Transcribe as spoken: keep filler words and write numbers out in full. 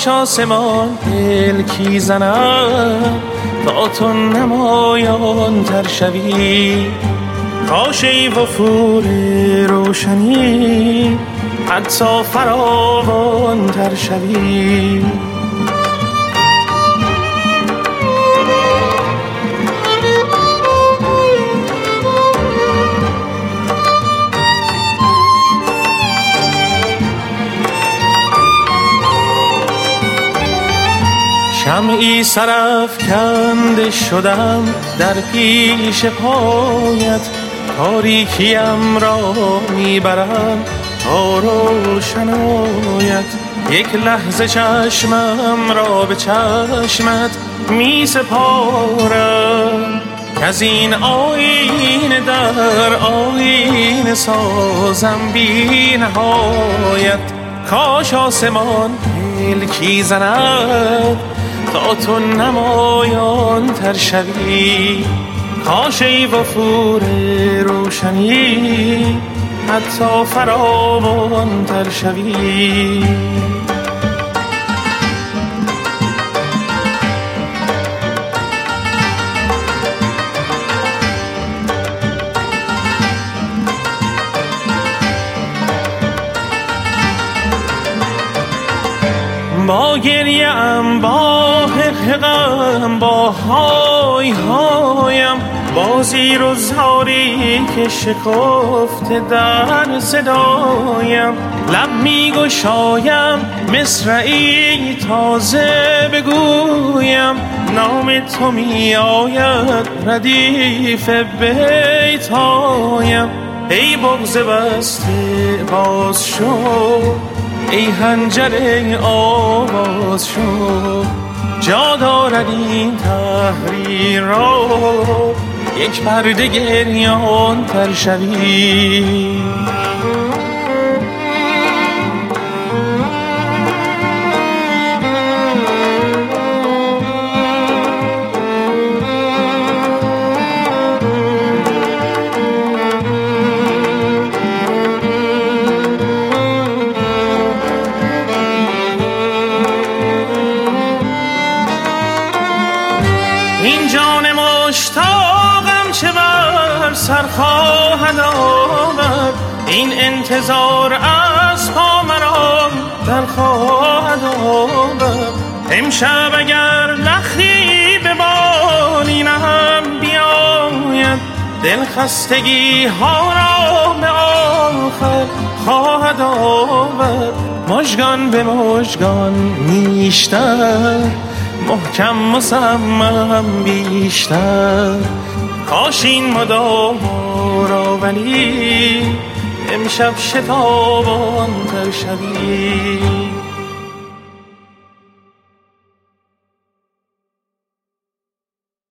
کاش آسمان پلکی زند تا تو نمایان تر شوی، کاش ای وفور روشنی حتی فراوان تر شوی. شمعی سرافکنده شدم در پیش پایت، تاریکیم را میبرم تا روشنایت. یک لحظه چشمم را به چشمت می سپارم، که از این آینه در آینه سازم بی نهایت. کاش آسمان پلکی زند تا تو نمایان تر شوی، کاش ای وفور روشنی حتی فراوان تر شوی. با گریم با حقم با های هایم، با زیر و زاری که شکفته در صدایم. لب می گشایم مصرعی تازه بگویم، نام تو می آید ردیف بیتایم. ای بغض بسته باز شو، ای حنجره آواز شو، جا دارد این تحریر را یک پرده گریان تر شوی. این جان مشتاقم چه بر سر خواهد آمد، این انتظار از پا مرا در خواهد آمد. امشب اگر نخی به بالینم بیاید، دل خستگی ها را به آخر خواهد آورد. مژگان به مژگان نیشتر، محکم مصمم بیشتر، کاش این مدام را ولی امشب شتابان تر شوی.